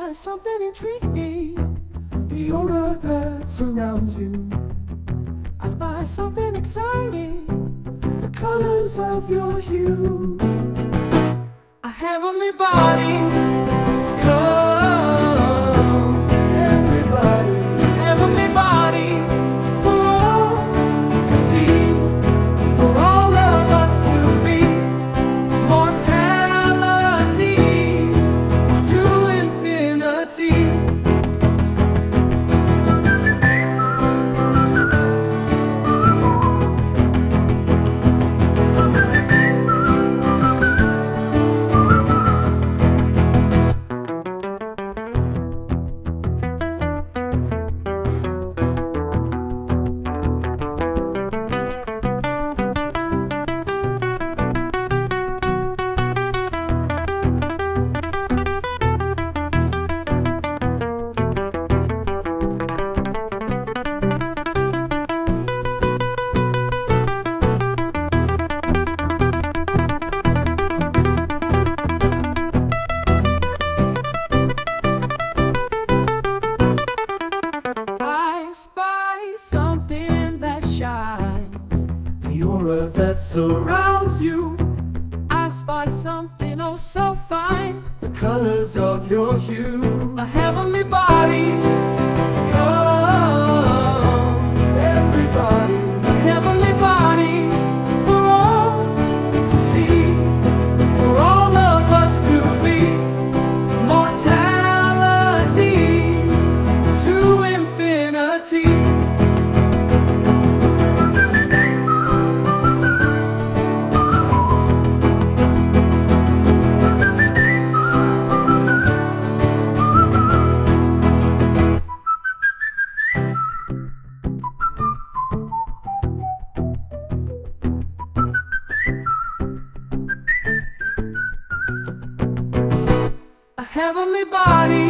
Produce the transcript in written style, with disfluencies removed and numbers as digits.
spy something intriguing, the aura that surrounds you. I spy something exciting, the colors of your hue. A heavenly body, come, everybody. Heavenly body, for all to see, for all of us to be. Mortality to infinity. Something that shines, the aura that surrounds you. I spy something oh so fine, the colors of your hue. A heavenly body, come, everybody. A heavenly body, for all to see, for all of us to be. Mortality to infinity. A heavenly body,